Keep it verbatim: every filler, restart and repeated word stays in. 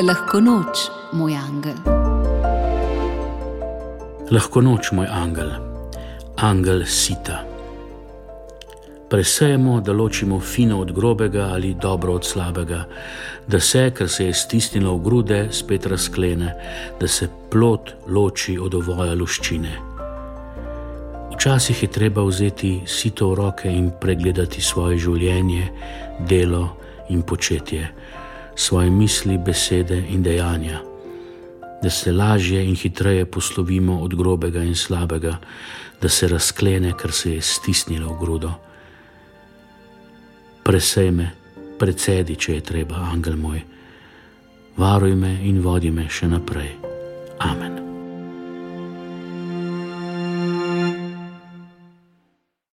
Lahko noč, moj angel. Lahko noč, moj angel, angel sita. Presejemo, da ločimo fino od grobega ali dobro od slabega, da se, kar se je stisnilo v grude, spet razklene, da se plod loči od ovoja luščine. Včasih je treba vzeti sito v roke in pregledati svoje življenje, delo in početje, svoje misli, besede in dejanja, da se lažje in hitreje poslovimo od grobega in slabega, da se razklene, kar se je stisnilo v grudo. Presej me, predsedi, če je treba, angel moj. Varuj me in vodi me še naprej. Amen.